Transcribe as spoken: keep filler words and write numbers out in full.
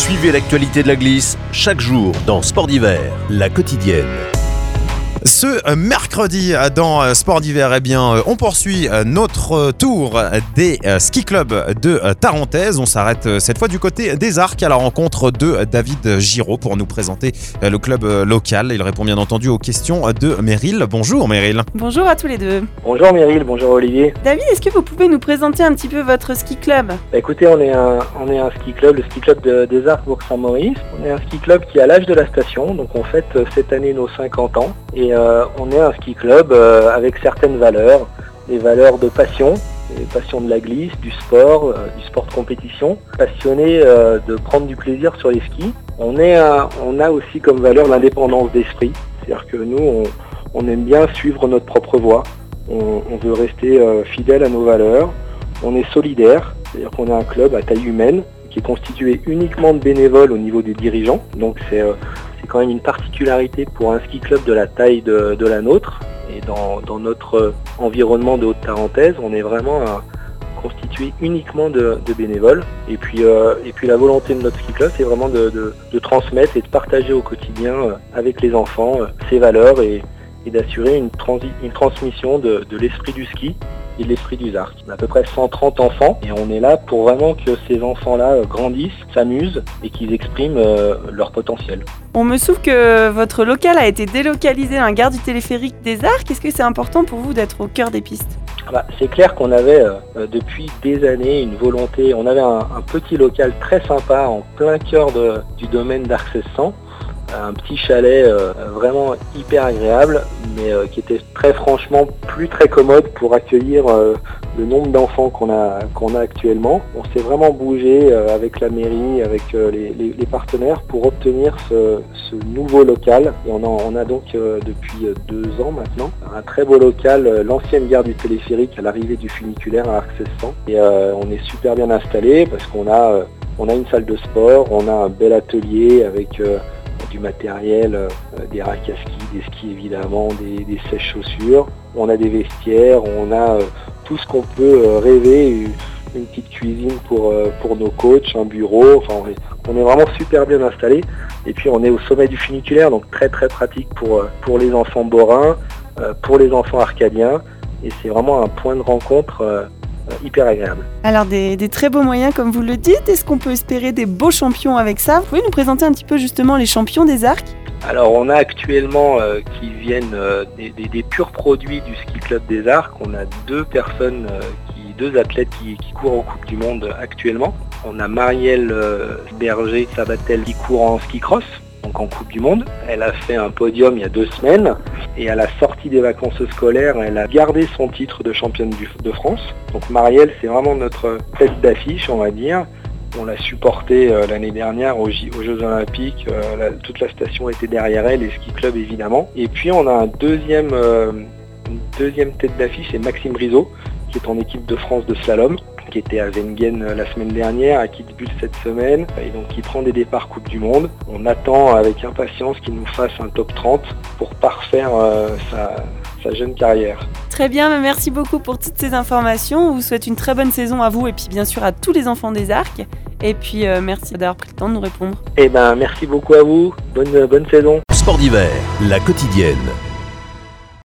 Suivez l'actualité de la glisse chaque jour dans Sport d'hiver, la quotidienne. Ce mercredi dans Sport d'hiver, eh bien, on poursuit notre tour des ski clubs de Tarentaise. On s'arrête cette fois du côté des Arcs à la rencontre de David Giraud pour nous présenter le club local. Il répond bien entendu aux questions de Meryl. Bonjour Meryl. Bonjour à tous les deux. Bonjour Meryl, bonjour Olivier. David, est-ce que vous pouvez nous présenter un petit peu votre ski club ? Bah écoutez, on est un, on est un ski club, le ski club de, des Arcs Bourg-Saint-Maurice. On est un ski club qui est à l'âge de la station, donc on fête cette année nos cinquante ans. Et euh, on est un ski club euh, avec certaines valeurs, des valeurs de passion, des passions de la glisse, du sport, euh, du sport de compétition, passionné euh, de prendre du plaisir sur les skis. On, est un, on a aussi comme valeur l'indépendance d'esprit, c'est-à-dire que nous, on, on aime bien suivre notre propre voie, on, on veut rester euh, fidèle à nos valeurs, on est solidaire, c'est-à-dire qu'on est un club à taille humaine qui est constitué uniquement de bénévoles au niveau des dirigeants, donc c'est euh, C'est quand même une particularité pour un ski club de la taille de, de la nôtre. Et dans, dans notre environnement de Haute-Tarentaise, on est vraiment un, constitué uniquement de, de bénévoles. Et puis, euh, et puis la volonté de notre ski club, c'est vraiment de, de, de transmettre et de partager au quotidien euh, avec les enfants euh, ces valeurs et, et d'assurer une, transi- une transmission de, de l'esprit du ski et de l'esprit du arc. On a à peu près cent trente enfants et on est là pour vraiment que ces enfants-là grandissent, s'amusent et qu'ils expriment euh, leur potentiel. On me souffle que votre local a été délocalisé dans la gare du téléphérique des Arcs. Est-ce que c'est important pour vous d'être au cœur des pistes ? Bah, c'est clair qu'on avait euh, depuis des années une volonté, on avait un, un petit local très sympa en plein cœur de, du domaine d'Arc seize cents. Un petit chalet euh, vraiment hyper agréable, mais euh, qui était très franchement plus très commode pour accueillir euh, le nombre d'enfants qu'on a, qu'on a actuellement. On s'est vraiment bougé euh, avec la mairie, avec euh, les, les, les partenaires pour obtenir ce, ce nouveau local. Et on, en, on a donc euh, depuis deux ans maintenant un très beau local, euh, l'ancienne gare du téléphérique à l'arrivée du funiculaire à Arc seize cents. Et euh, on est super bien installé parce qu'on a, euh, on a une salle de sport, on a un bel atelier avec euh, du matériel, euh, des racks à ski, des skis évidemment, des, des sèches-chaussures. On a des vestiaires, on a euh, tout ce qu'on peut euh, rêver, une, une petite cuisine pour, euh, pour nos coachs, un bureau. Enfin, on est, on est vraiment super bien installé. Et puis on est au sommet du funiculaire, donc très très pratique pour, euh, pour les enfants borains, euh, pour les enfants arcadiens. Et c'est vraiment un point de rencontre euh, hyper agréable. Alors des, des très beaux moyens comme vous le dites, est-ce qu'on peut espérer des beaux champions avec ça ? Vous pouvez nous présenter un petit peu justement les champions des Arcs ? Alors on a actuellement euh, qui viennent euh, des, des, des purs produits du ski club des Arcs. On a deux personnes, euh, qui, deux athlètes qui, qui courent en Coupe du Monde actuellement. On a Marielle euh, Berger-Sabatel qui court en ski cross, donc en Coupe du Monde. Elle a fait un podium il y a deux semaines et à la sortie des vacances scolaires, elle a gardé son titre de championne du, de France. Donc Marielle, c'est vraiment notre tête d'affiche, on va dire. On l'a supportée euh, l'année dernière aux, J- aux Jeux Olympiques. Euh, la, toute la station était derrière elle, et ski club évidemment. Et puis on a un deuxième, euh, une deuxième tête d'affiche, c'est Maxime Rizot, qui est en équipe de France de slalom, qui était à Wengen la semaine dernière, à Kitzbühel cette semaine, et donc qui prend des départs Coupe du Monde. On attend avec impatience qu'il nous fasse un top trente pour parfaire euh, sa, sa jeune carrière. Très bien, merci beaucoup pour toutes ces informations. On vous souhaite une très bonne saison à vous et puis bien sûr à tous les enfants des Arcs. Et puis euh, merci d'avoir pris le temps de nous répondre. Eh ben merci beaucoup à vous, bonne, bonne saison. Sport d'hiver, la quotidienne.